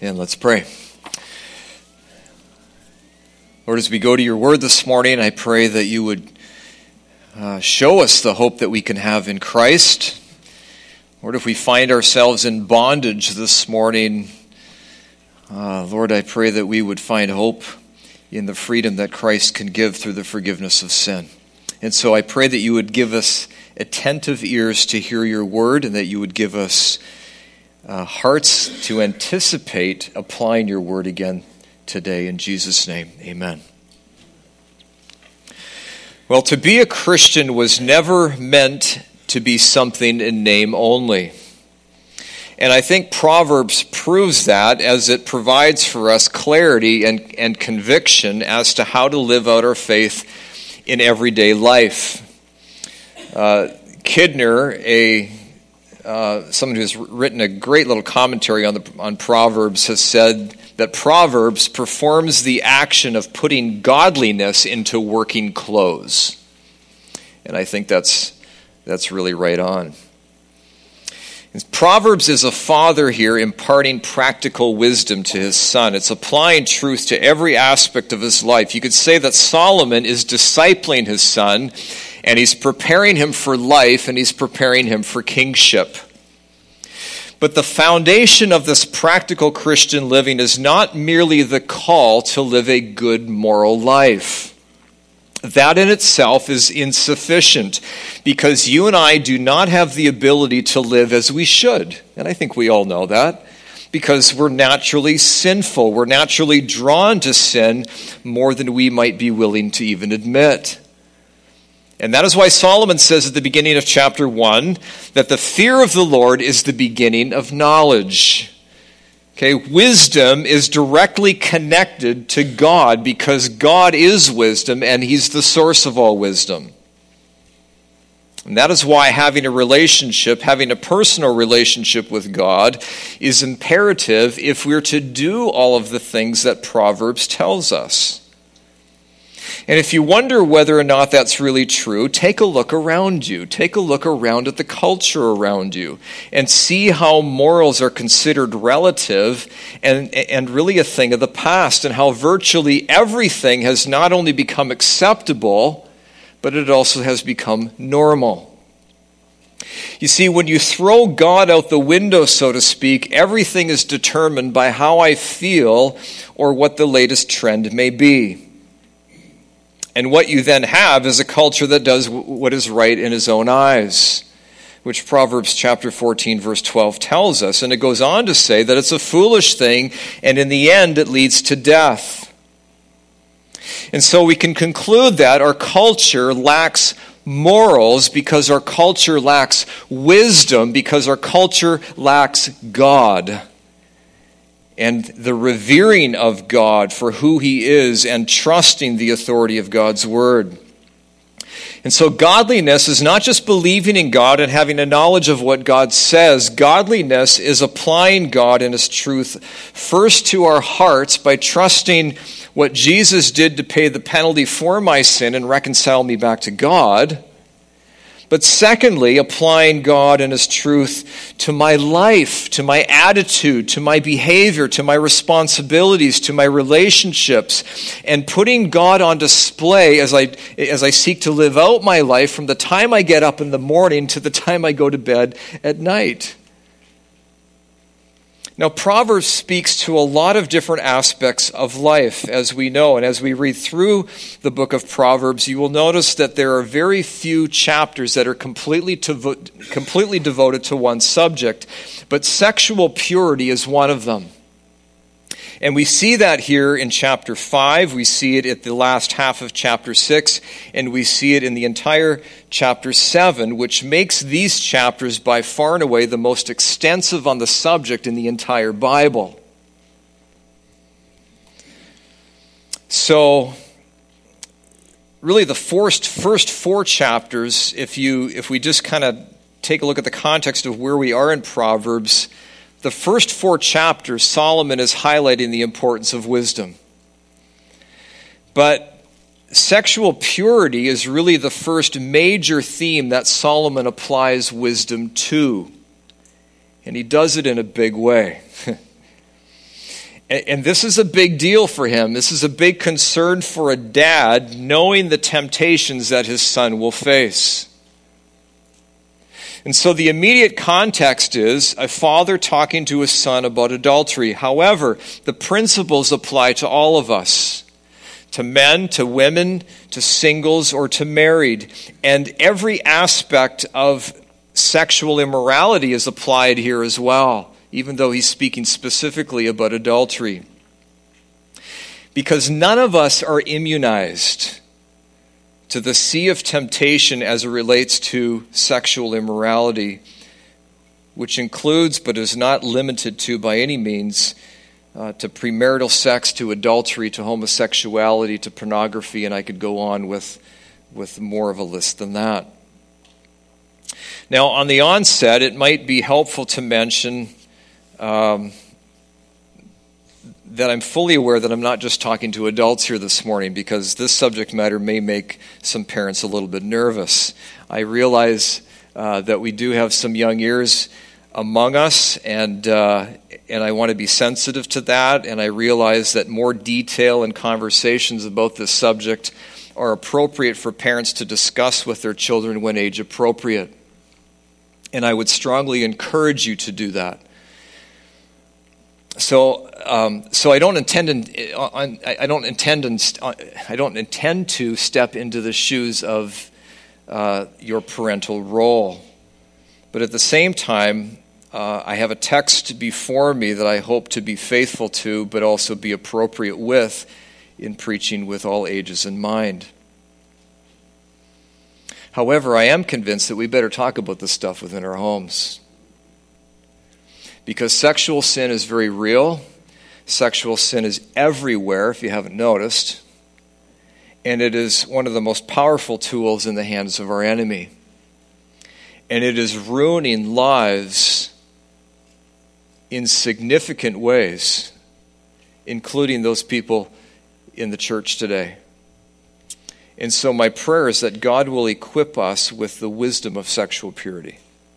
And let's pray. Lord, as we go to your word this morning, I pray that you would show us the hope that we can have in Christ. Lord, if we find ourselves in bondage this morning, Lord, I pray that we would find hope in the freedom that Christ can give through the forgiveness of sin. And so I pray that you would give us attentive ears to hear your word, and that you would give us hearts to anticipate applying your word again today. In Jesus' name, amen. Well, to be a Christian was never meant to be something in name only. And I think Proverbs proves that, as it provides for us clarity and conviction as to how to live out our faith in everyday life. Kidner, someone who's written a great little commentary on Proverbs, has said that Proverbs performs the action of putting godliness into working clothes. And I think that's really right on. Proverbs is a father here imparting practical wisdom to his son. It's applying truth to every aspect of his life. You could say that Solomon is discipling his son, and he's preparing him for life, and he's preparing him for kingship. But the foundation of this practical Christian living is not merely the call to live a good moral life. That in itself is insufficient, because you and I do not have the ability to live as we should. And I think we all know that, because we're naturally sinful. We're naturally drawn to sin more than we might be willing to even admit. And that is why Solomon says at the beginning of chapter 1 that the fear of the Lord is the beginning of knowledge. Okay, wisdom is directly connected to God, because God is wisdom and he's the source of all wisdom. And that is why having a personal relationship with God is imperative if we're to do all of the things that Proverbs tells us. And if you wonder whether or not that's really true, take a look around you. Take a look around at the culture around you and see how morals are considered relative and really a thing of the past, and how virtually everything has not only become acceptable, but it also has become normal. You see, when you throw God out the window, so to speak, everything is determined by how I feel or what the latest trend may be. And what you then have is a culture that does what is right in his own eyes, which Proverbs chapter 14, verse 12 tells us. And it goes on to say that it's a foolish thing, and in the end it leads to death. And so we can conclude that our culture lacks morals because our culture lacks wisdom, because our culture lacks God and the revering of God for who he is, and trusting the authority of God's word. And so godliness is not just believing in God and having a knowledge of what God says. Godliness is applying God and his truth first to our hearts by trusting what Jesus did to pay the penalty for my sin and reconcile me back to God. But secondly, applying God and his truth to my life, to my attitude, to my behavior, to my responsibilities, to my relationships, and putting God on display as I seek to live out my life from the time I get up in the morning to the time I go to bed at night. Now, Proverbs speaks to a lot of different aspects of life, as we know. And as we read through the book of Proverbs, you will notice that there are very few chapters that are completely devoted to one subject. But sexual purity is one of them. And we see that here in chapter 5, we see it at the last half of chapter 6, and we see it in the entire chapter 7, which makes these chapters by far and away the most extensive on the subject in the entire Bible. So, really the first 4 chapters, if we just kind of take a look at the context of where we are in Proverbs, the first 4 chapters, Solomon is highlighting the importance of wisdom. But sexual purity is really the first major theme that Solomon applies wisdom to. And he does it in a big way. And this is a big deal for him. This is a big concern for a dad, knowing the temptations that his son will face. And so the immediate context is a father talking to his son about adultery. However, the principles apply to all of us, to men, to women, to singles, or to married. And every aspect of sexual immorality is applied here as well, even though he's speaking specifically about adultery. Because none of us are immunized to the sea of temptation as it relates to sexual immorality, which includes but is not limited to by any means to premarital sex, to adultery, to homosexuality, to pornography, and I could go on with more of a list than that. Now, on the onset, it might be helpful to mention that I'm fully aware that I'm not just talking to adults here this morning, because this subject matter may make some parents a little bit nervous. I realize that we do have some young ears among us, and I want to be sensitive to that, and I realize that more detail and conversations about this subject are appropriate for parents to discuss with their children when age appropriate. And I would strongly encourage you to do that. So I don't intend to step into the shoes of your parental role, but at the same time, I have a text before me that I hope to be faithful to, but also be appropriate with in preaching with all ages in mind. However, I am convinced that we better talk about this stuff within our homes. Because sexual sin is very real. Sexual sin is everywhere, if you haven't noticed. And it is one of the most powerful tools in the hands of our enemy. And it is ruining lives in significant ways, including those people in the church today. And so my prayer is that God will equip us with the wisdom of sexual purity.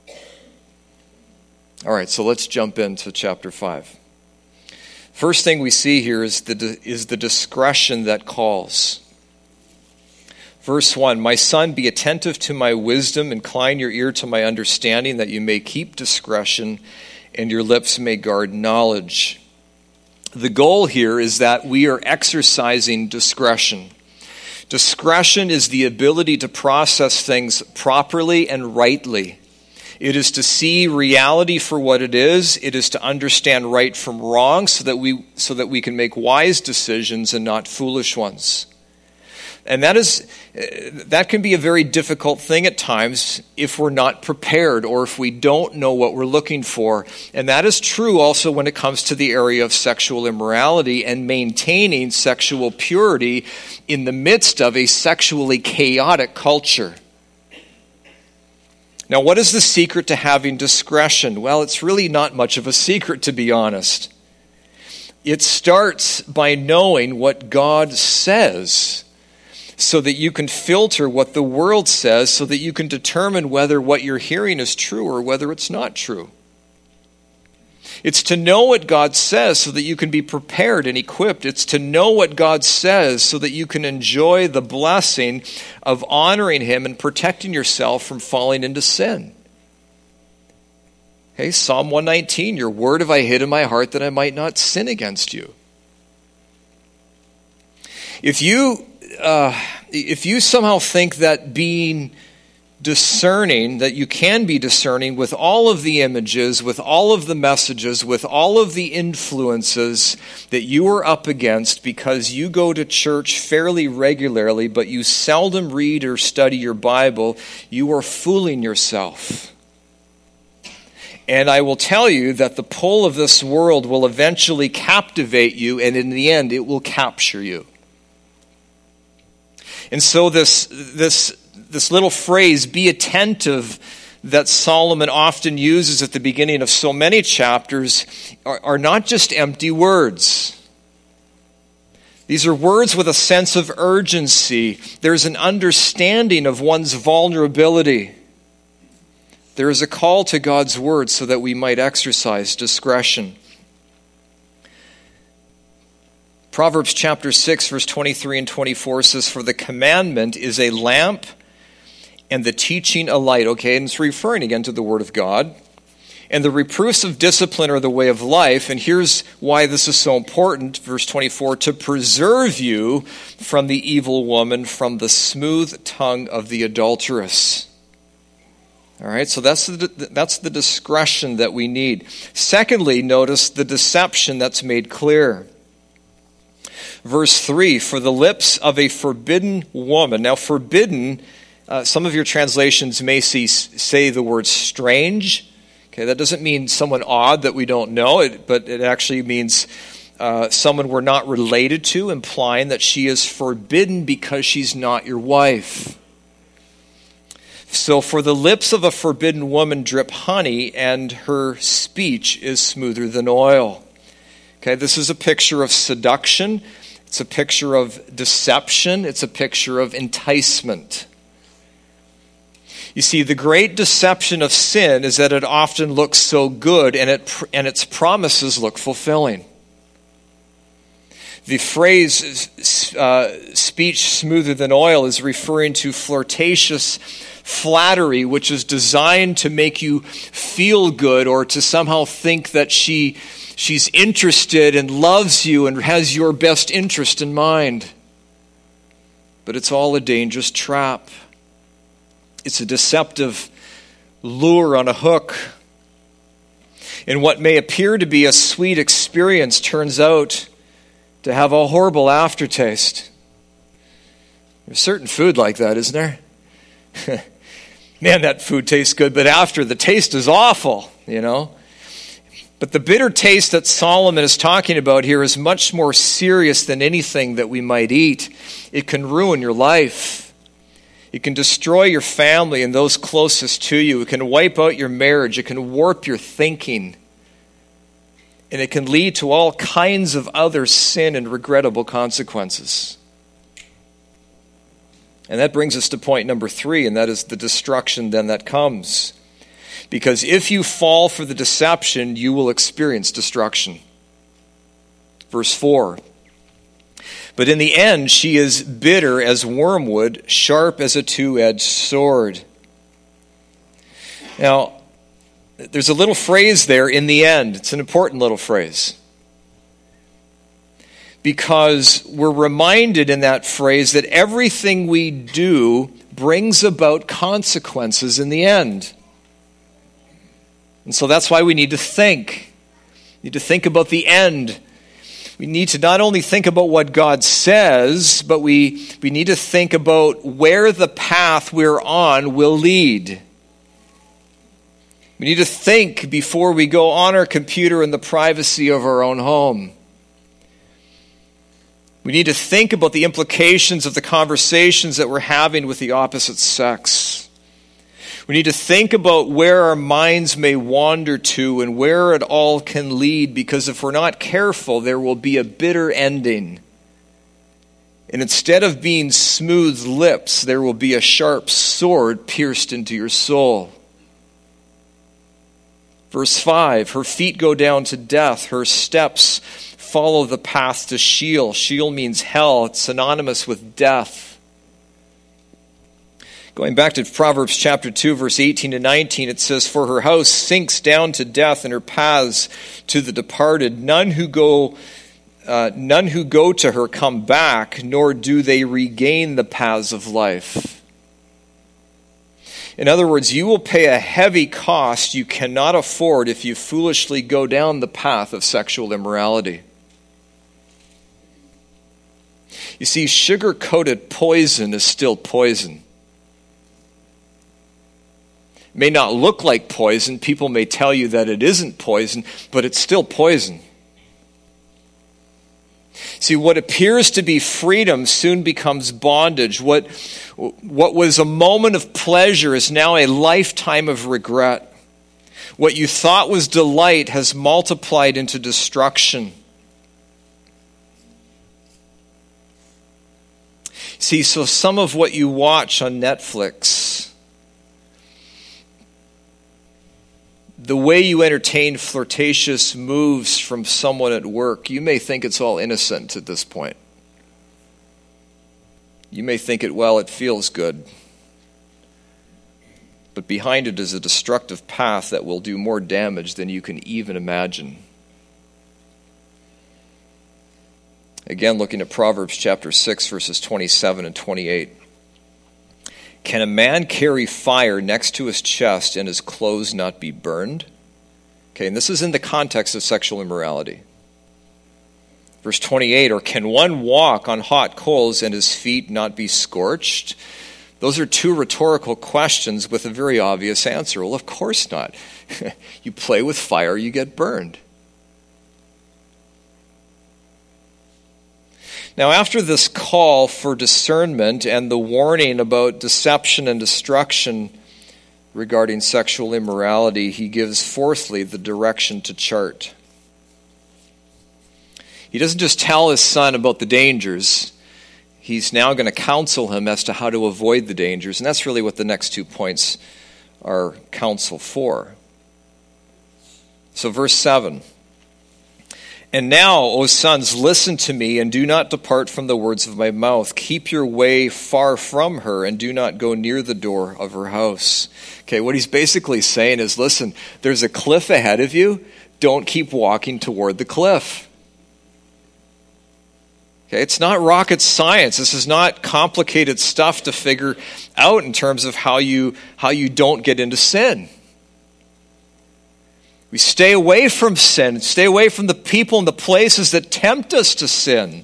All right, so let's jump into chapter 5. First thing we see here is the discretion that calls. Verse 1, "My son, be attentive to my wisdom, incline your ear to my understanding, that you may keep discretion, and your lips may guard knowledge." The goal here is that we are exercising discretion. Discretion is the ability to process things properly and rightly. It is to see reality for what it is. It is to understand right from wrong so that we can make wise decisions and not foolish ones. And that can be a very difficult thing at times if we're not prepared or if we don't know what we're looking for. And that is true also when it comes to the area of sexual immorality and maintaining sexual purity in the midst of a sexually chaotic culture. Now, what is the secret to having discretion? Well, it's really not much of a secret, to be honest. It starts by knowing what God says so that you can filter what the world says, so that you can determine whether what you're hearing is true or whether it's not true. It's to know what God says so that you can be prepared and equipped. It's to know what God says so that you can enjoy the blessing of honoring Him and protecting yourself from falling into sin. Hey, Psalm 119, your word have I hid in my heart that I might not sin against you. If you somehow think that being discerning, that you can be discerning with all of the images, with all of the messages, with all of the influences that you are up against because you go to church fairly regularly, but you seldom read or study your Bible, you are fooling yourself. And I will tell you that the pull of this world will eventually captivate you, and in the end, it will capture you. And so this little phrase, be attentive, that Solomon often uses at the beginning of so many chapters, are not just empty words. These are words with a sense of urgency. There's an understanding of one's vulnerability. There is a call to God's word so that we might exercise discretion. Proverbs chapter 6, verse 23 and 24 says, "For the commandment is a lamp and the teaching a light." Okay, and it's referring again to the Word of God. "And the reproofs of discipline are the way of life." And here's why this is so important. Verse 24, "To preserve you from the evil woman, from the smooth tongue of the adulteress." All right, so that's the discretion that we need. Secondly, notice the deception that's made clear. Verse 3, "For the lips of a forbidden woman." Now, forbidden, some of your translations may say the word strange. Okay, that doesn't mean someone odd that we don't know, but it actually means someone we're not related to, implying that she is forbidden because she's not your wife. So, "For the lips of a forbidden woman drip honey, and her speech is smoother than oil." Okay, this is a picture of seduction. It's a picture of deception. It's a picture of enticement. You see, the great deception of sin is that it often looks so good, and its promises look fulfilling. The phrase "speech smoother than oil" is referring to flirtatious flattery, which is designed to make you feel good or to somehow think that she's interested and loves you and has your best interest in mind. But it's all a dangerous trap. It's a deceptive lure on a hook. And what may appear to be a sweet experience turns out to have a horrible aftertaste. There's certain food like that, isn't there? Man, that food tastes good, but after, the taste is awful, you know. But the bitter taste that Solomon is talking about here is much more serious than anything that we might eat. It can ruin your life. It can destroy your family and those closest to you. It can wipe out your marriage. It can warp your thinking. And it can lead to all kinds of other sin and regrettable consequences. And that brings us to point number 3, and that is the destruction then that comes. Because if you fall for the deception, you will experience destruction. Verse 4, "But in the end she is bitter as wormwood, sharp as a two-edged sword." Now, there's a little phrase there, "in the end." It's an important little phrase. Because we're reminded in that phrase that everything we do brings about consequences in the end. And so that's why we need to think. We need to think about the end. We need to not only think about what God says, but we need to think about where the path we're on will lead. We need to think before we go on our computer in the privacy of our own home. We need to think about the implications of the conversations that we're having with the opposite sex. We need to think about where our minds may wander to and where it all can lead, because if we're not careful, there will be a bitter ending. And instead of being smooth lips, there will be a sharp sword pierced into your soul. Verse 5, "Her feet go down to death, her steps follow the path to Sheol." Sheol means hell. It's synonymous with death. Going back to Proverbs chapter 2, verse 18 to 19, it says, "For her house sinks down to death and her paths to the departed. None who go to her come back, nor do they regain the paths of life." In other words, you will pay a heavy cost you cannot afford if you foolishly go down the path of sexual immorality. You see, sugar-coated poison is still poison. It may not look like poison. People may tell you that it isn't poison, but it's still poison. See, what appears to be freedom soon becomes bondage. What was a moment of pleasure is now a lifetime of regret. What you thought was delight has multiplied into destruction. See, so some of what you watch on Netflix, the way you entertain flirtatious moves from someone at work, you may think it's all innocent at this point. You may think it feels good. But behind it is a destructive path that will do more damage than you can even imagine. Again, looking at Proverbs chapter 6, verses 27 and 28. Can a man carry fire next to his chest and his clothes not be burned? Okay, and this is in the context of sexual immorality. Verse 28, or can one walk on hot coals and his feet not be scorched? Those are two rhetorical questions with a very obvious answer. Well, of course not. You play with fire, you get burned. Now, after this call for discernment and the warning about deception and destruction regarding sexual immorality, he gives, fourthly, the direction to chart. He doesn't just tell his son about the dangers. He's now going to counsel him as to how to avoid the dangers. And that's really what the next 2 points are counsel for. So verse 7. And now, O sons, listen to me and do not depart from the words of my mouth. Keep your way far from her and do not go near the door of her house. Okay, what he's basically saying is, listen, there's a cliff ahead of you. Don't keep walking toward the cliff. Okay, it's not rocket science. This is not complicated stuff to figure out in terms of how you don't get into sin. We stay away from sin, stay away from the people and the places that tempt us to sin.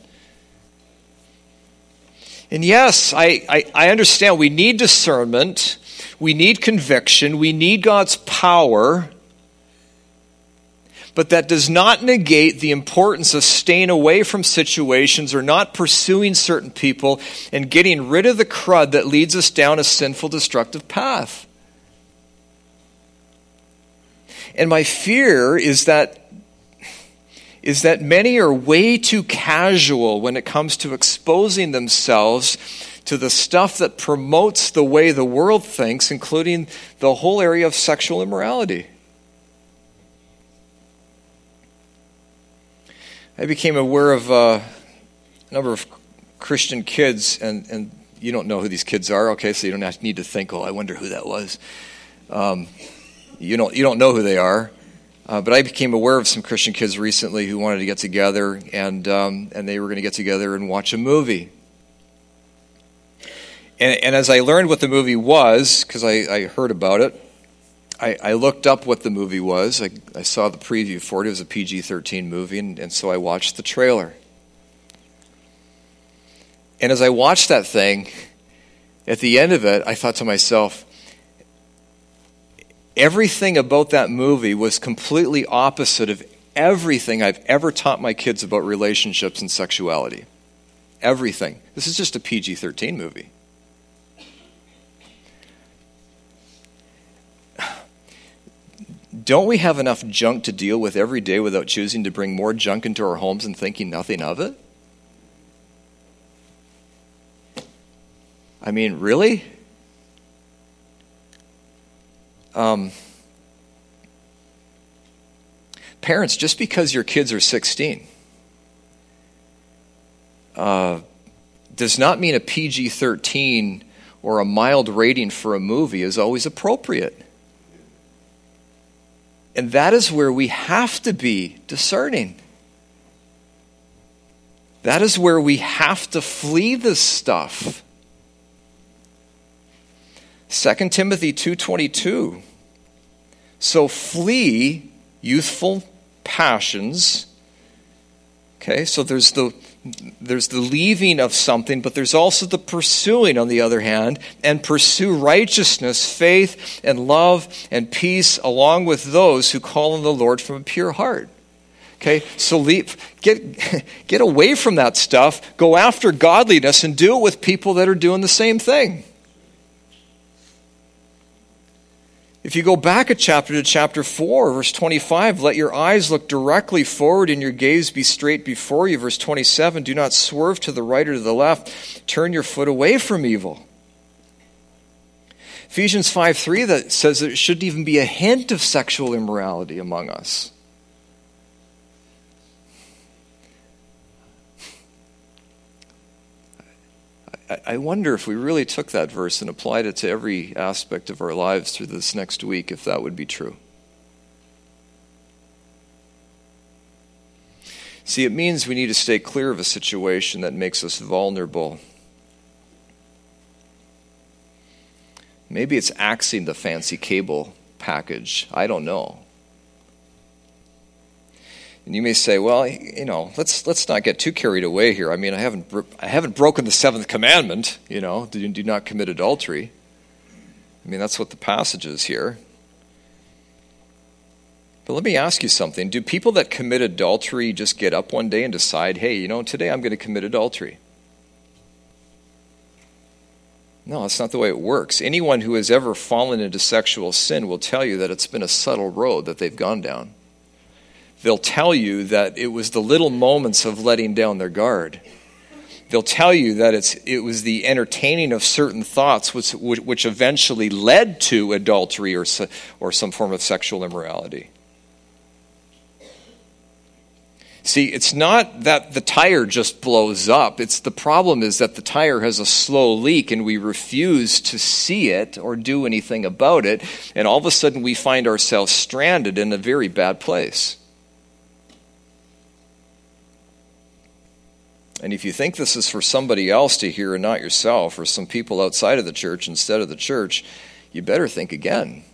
And yes, I understand we need discernment, we need conviction, we need God's power. But that does not negate the importance of staying away from situations or not pursuing certain people and getting rid of the crud that leads us down a sinful, destructive path. And my fear is that many are way too casual when it comes to exposing themselves to the stuff that promotes the way the world thinks, including the whole area of sexual immorality. I became aware of a number of Christian kids, and you don't know who these kids are, okay, so you don't need to think, I wonder who that was. You don't know who they are, but I became aware of some Christian kids recently who wanted to get together, and they were going to get together and watch a movie. And as I learned what the movie was, because I heard about it, I looked up what the movie was. I saw the preview for it. It was a PG-13 movie, and so I watched the trailer. And as I watched that thing, at the end of it, I thought to myself, everything about that movie was completely opposite of everything I've ever taught my kids about relationships and sexuality. Everything. This is just a PG-13 movie. Don't we have enough junk to deal with every day without choosing to bring more junk into our homes and thinking nothing of it? I mean, really? Parents, just because your kids are 16 does not mean a PG-13 or a mild rating for a movie is always appropriate. And that is where we have to be discerning. That is where we have to flee this stuff. 2 Timothy 2:22. So flee youthful passions. Okay, so there's the leaving of something, but there's also the pursuing on the other hand, and pursue righteousness, faith, and love, and peace, along with those who call on the Lord from a pure heart. Okay, so get away from that stuff, go after godliness, and do it with people that are doing the same thing. If you go back a chapter to chapter 4, verse 25, let your eyes look directly forward and your gaze be straight before you. Verse 27, do not swerve to the right or to the left. Turn your foot away from evil. Ephesians 5:3 that says there shouldn't even be a hint of sexual immorality among us. I wonder if we really took that verse and applied it to every aspect of our lives through this next week, if that would be true. See, it means we need to stay clear of a situation that makes us vulnerable. Maybe it's axing the fancy cable package. I don't know. And you may say, well, let's not get too carried away here. I mean, I haven't broken the seventh commandment, do not commit adultery. I mean, that's what the passage is here. But let me ask you something. Do people that commit adultery just get up one day and decide, hey, today I'm going to commit adultery? No, that's not the way it works. Anyone who has ever fallen into sexual sin will tell you that it's been a subtle road that they've gone down. They'll tell you that it was the little moments of letting down their guard. They'll tell you that it was the entertaining of certain thoughts which eventually led to adultery or some form of sexual immorality. See, it's not that the tire just blows up. The problem is that the tire has a slow leak and we refuse to see it or do anything about it. And all of a sudden we find ourselves stranded in a very bad place. And if you think this is for somebody else to hear and not yourself, or some people outside of the church instead of the church, you better think again.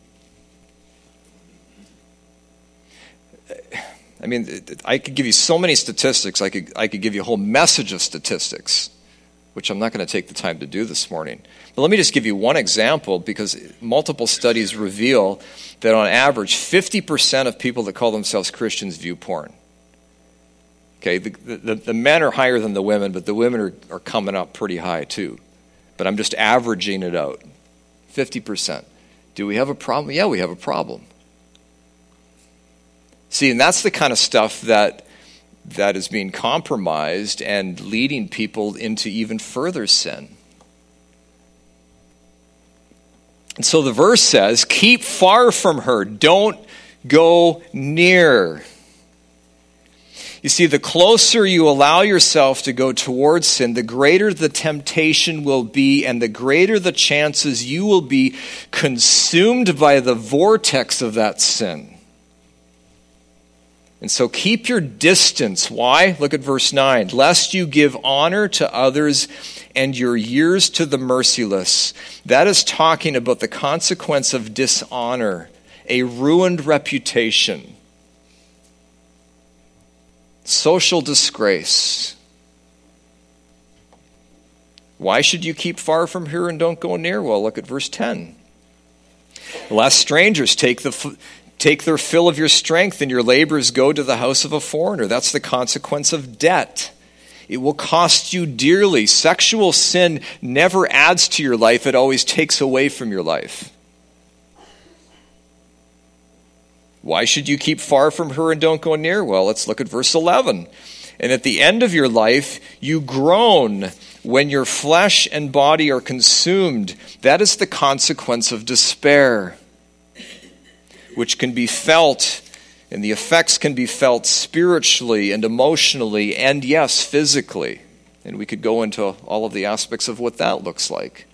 I mean, I could give you so many statistics. I could give you a whole message of statistics, which I'm not going to take the time to do this morning. But let me just give you one example, because multiple studies reveal that on average, 50% of people that call themselves Christians view porn. Okay, the men are higher than the women, but the women are coming up pretty high too. But I'm just averaging it out. 50%. Do we have a problem? Yeah, we have a problem. See, and that's the kind of stuff that is being compromised and leading people into even further sin. And so the verse says, keep far from her, don't go near. You see, the closer you allow yourself to go towards sin, the greater the temptation will be, and the greater the chances you will be consumed by the vortex of that sin. And so keep your distance. Why? Look at verse 9. Lest you give honor to others and your years to the merciless. That is talking about the consequence of dishonor, a ruined reputation, social disgrace. Why should you keep far from her and don't go near? Well, look at verse 10. Lest strangers take their fill of your strength and your labors go to the house of a foreigner. That's the consequence of debt. It will cost you dearly. Sexual sin never adds to your life. It always takes away from your life. Why should you keep far from her and don't go near? Well, let's look at verse 11. And at the end of your life, you groan when your flesh and body are consumed. That is the consequence of despair, which can be felt, and the effects can be felt spiritually and emotionally and, yes, physically. And we could go into all of the aspects of what that looks like.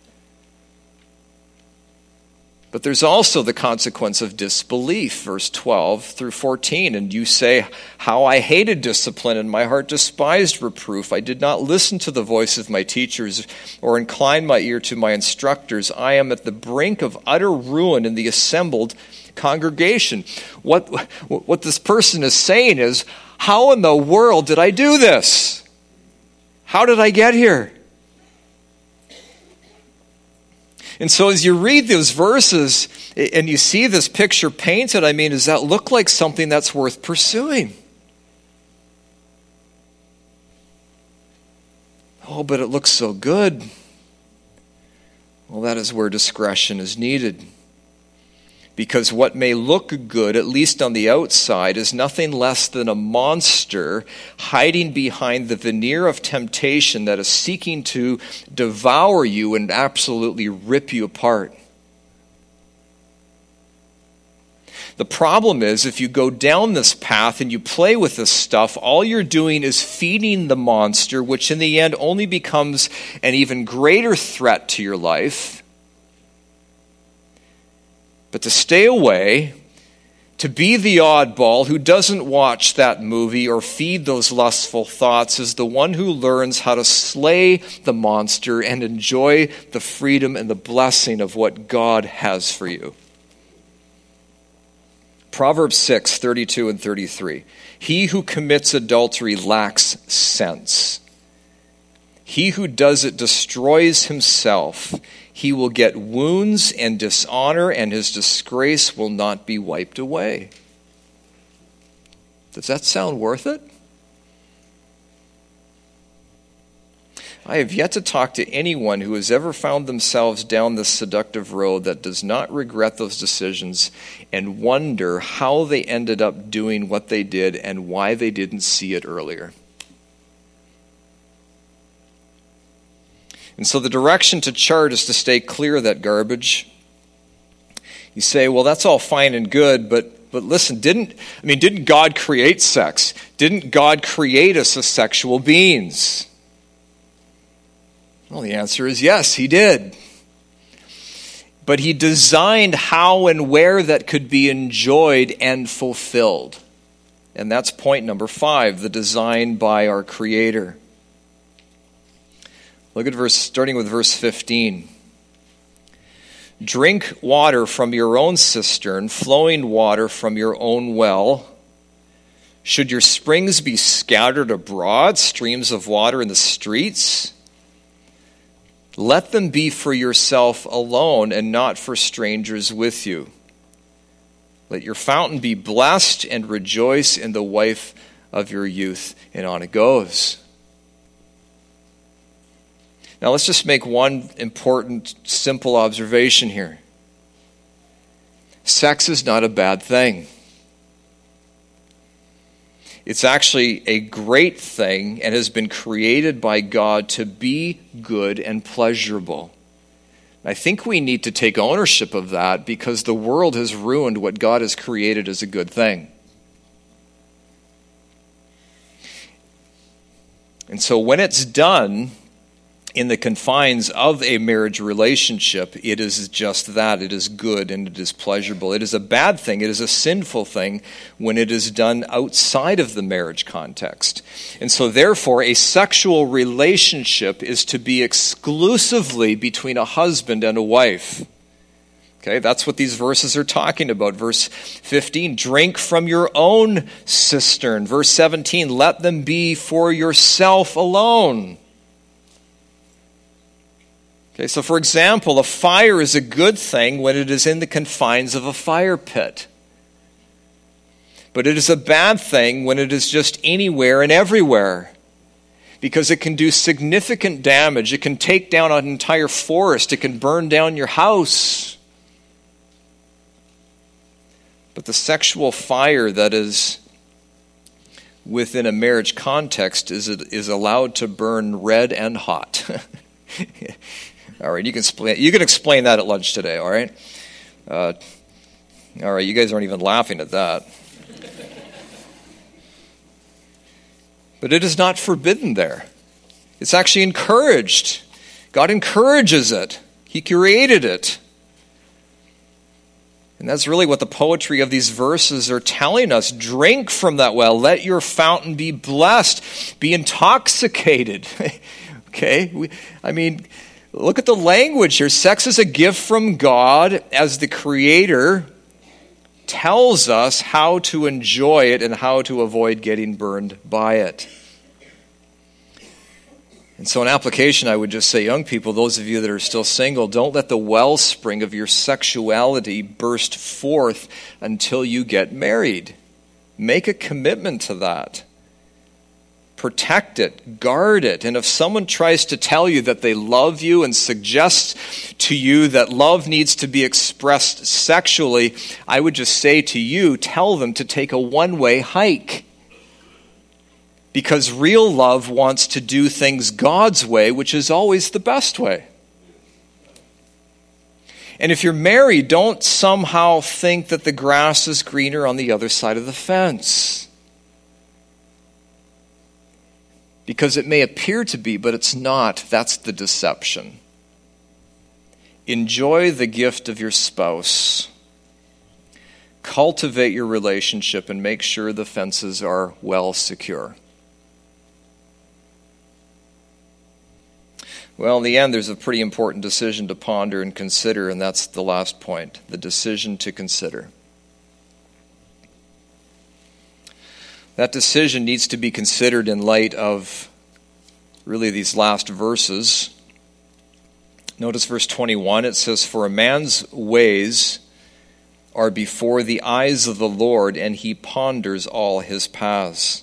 But there's also the consequence of disbelief, verse 12 through 14. And you say, how I hated discipline and my heart despised reproof. I did not listen to the voice of my teachers or incline my ear to my instructors. I am at the brink of utter ruin in the assembled congregation. What this person is saying is, how in the world did I do this? How did I get here? And so as you read those verses and you see this picture painted, I mean, does that look like something that's worth pursuing? Oh, but it looks so good. Well, that is where discretion is needed. Because what may look good, at least on the outside, is nothing less than a monster hiding behind the veneer of temptation that is seeking to devour you and absolutely rip you apart. The problem is, if you go down this path and you play with this stuff, all you're doing is feeding the monster, which in the end only becomes an even greater threat to your life. But to stay away, to be the oddball who doesn't watch that movie or feed those lustful thoughts, is the one who learns how to slay the monster and enjoy the freedom and the blessing of what God has for you. Proverbs 6:32 and 33. He who commits adultery lacks sense. He who does it destroys himself. He will get wounds and dishonor, and his disgrace will not be wiped away. Does that sound worth it? I have yet to talk to anyone who has ever found themselves down this seductive road that does not regret those decisions and wonder how they ended up doing what they did and why they didn't see it earlier. And so the direction to chart is to stay clear of that garbage. You say, well, that's all fine and good, but listen, didn't God create sex? Didn't God create us as sexual beings? Well, the answer is yes, he did. But he designed how and where that could be enjoyed and fulfilled. And that's point number 5, the design by our Creator. Look at starting with verse 15. Drink water from your own cistern, flowing water from your own well. Should your springs be scattered abroad, streams of water in the streets? Let them be for yourself alone and not for strangers with you. Let your fountain be blessed and rejoice in the wife of your youth. And on it goes. Now let's just make one important, simple observation here. Sex is not a bad thing. It's actually a great thing and has been created by God to be good and pleasurable. I think we need to take ownership of that because the world has ruined what God has created as a good thing. And so when it's done in the confines of a marriage relationship, it is just that. It is good and it is pleasurable. It is a bad thing. It is a sinful thing when it is done outside of the marriage context. And so therefore, a sexual relationship is to be exclusively between a husband and a wife. Okay, that's what these verses are talking about. Verse 15, drink from your own cistern. Verse 17, let them be for yourself alone. Okay, so for example, a fire is a good thing when it is in the confines of a fire pit. But it is a bad thing when it is just anywhere and everywhere, because it can do significant damage. It can take down an entire forest. It can burn down your house. But the sexual fire that is within a marriage context is allowed to burn red and hot. All right, you can explain that at lunch today, all right? All right, you guys aren't even laughing at that. But it is not forbidden there. It's actually encouraged. God encourages it. He created it. And that's really what the poetry of these verses are telling us. Drink from that well. Let your fountain be blessed. Be intoxicated. Okay? Look at the language here. Sex is a gift from God as the Creator tells us how to enjoy it and how to avoid getting burned by it. And so in application, I would just say, young people, those of you that are still single, don't let the wellspring of your sexuality burst forth until you get married. Make a commitment to that. Protect it, guard it. And if someone tries to tell you that they love you and suggests to you that love needs to be expressed sexually, I would just say to you, tell them to take a one-way hike. Because real love wants to do things God's way, which is always the best way. And if you're married, don't somehow think that the grass is greener on the other side of the fence. Because it may appear to be, but it's not. That's the deception. Enjoy the gift of your spouse. Cultivate your relationship and make sure the fences are well secure. Well, in the end, there's a pretty important decision to ponder and consider, and that's the last point, the decision to consider. That decision needs to be considered in light of really these last verses. Notice verse 21, it says, "For a man's ways are before the eyes of the Lord, and he ponders all his paths."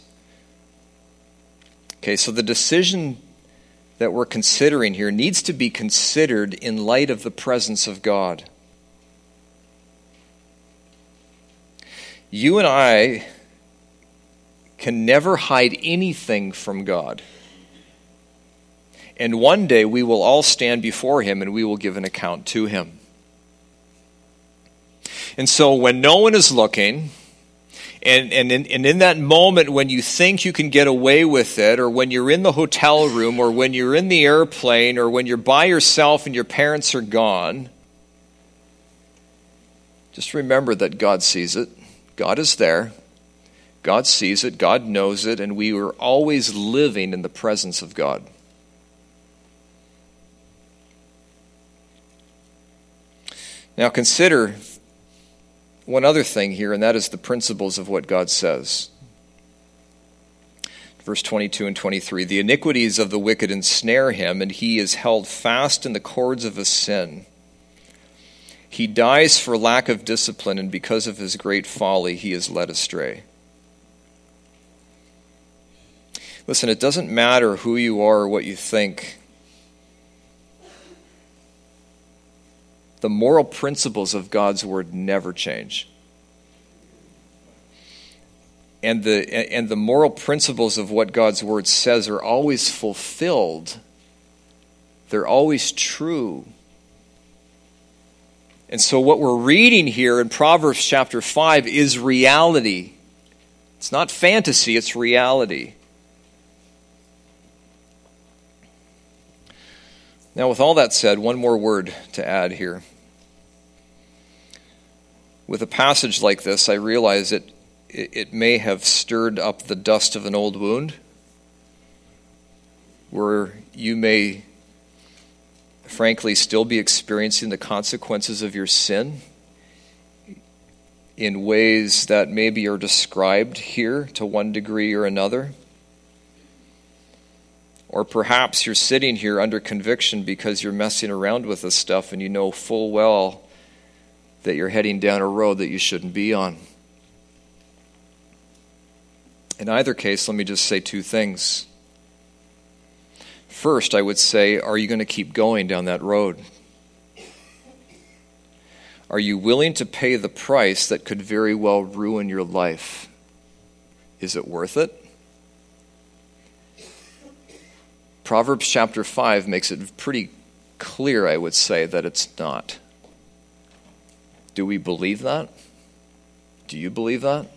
Okay, so the decision that we're considering here needs to be considered in light of the presence of God. You and I can never hide anything from God. And one day we will all stand before him and we will give an account to him. And so when no one is looking, and in that moment when you think you can get away with it, or when you're in the hotel room, or when you're in the airplane, or when you're by yourself and your parents are gone, just remember that God sees it. God is there. God sees it. God knows it. And we are always living in the presence of God. Now consider one other thing here, and that is the principles of what God says. Verse 22 and 23, "The iniquities of the wicked ensnare him, and he is held fast in the cords of his sin. He dies for lack of discipline, and because of his great folly he is led astray." Listen, it doesn't matter who you are or what you think. The moral principles of God's word never change. And the moral principles of what God's word says are always fulfilled. They're always true. And so what we're reading here in Proverbs chapter 5 is reality. It's not fantasy, it's reality. Now, with all that said, one more word to add here. With a passage like this, I realize it may have stirred up the dust of an old wound, where you may, frankly, still be experiencing the consequences of your sin in ways that maybe are described here to one degree or another. Or perhaps you're sitting here under conviction because you're messing around with this stuff and you know full well that you're heading down a road that you shouldn't be on. In either case, let me just say two things. First, I would say, are you going to keep going down that road? Are you willing to pay the price that could very well ruin your life? Is it worth it? Proverbs chapter 5 makes it pretty clear, I would say, that it's not. Do we believe that? Do you believe that?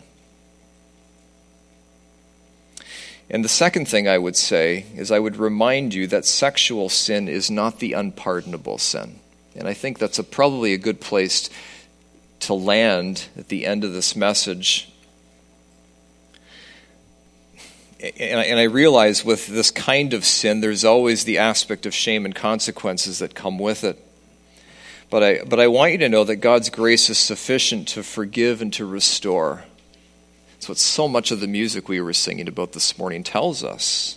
And the second thing I would say is I would remind you that sexual sin is not the unpardonable sin. And I think that's probably a good place to land at the end of this message. And I realize with this kind of sin, there's always the aspect of shame and consequences that come with it. But I want you to know that God's grace is sufficient to forgive and to restore. That's what so much of the music we were singing about this morning tells us.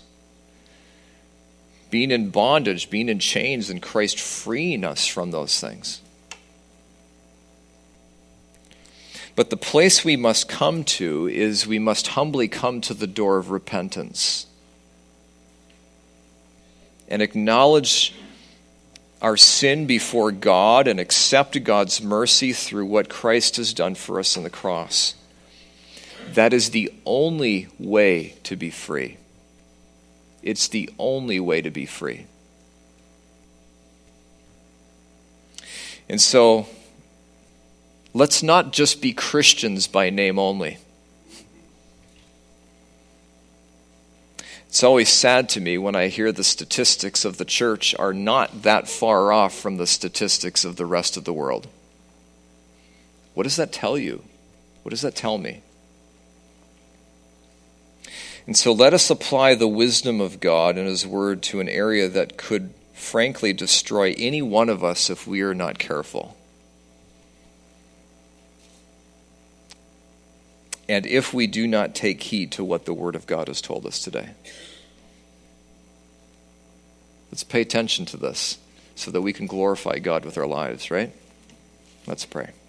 Being in bondage, being in chains, and Christ freeing us from those things. But the place we must come to is we must humbly come to the door of repentance and acknowledge our sin before God and accept God's mercy through what Christ has done for us on the cross. That is the only way to be free. It's the only way to be free. And so, let's not just be Christians by name only. It's always sad to me when I hear the statistics of the church are not that far off from the statistics of the rest of the world. What does that tell you? What does that tell me? And so let us apply the wisdom of God and His Word to an area that could frankly destroy any one of us if we are not careful. And if we do not take heed to what the Word of God has told us today. Let's pay attention to this so that we can glorify God with our lives, right? Let's pray.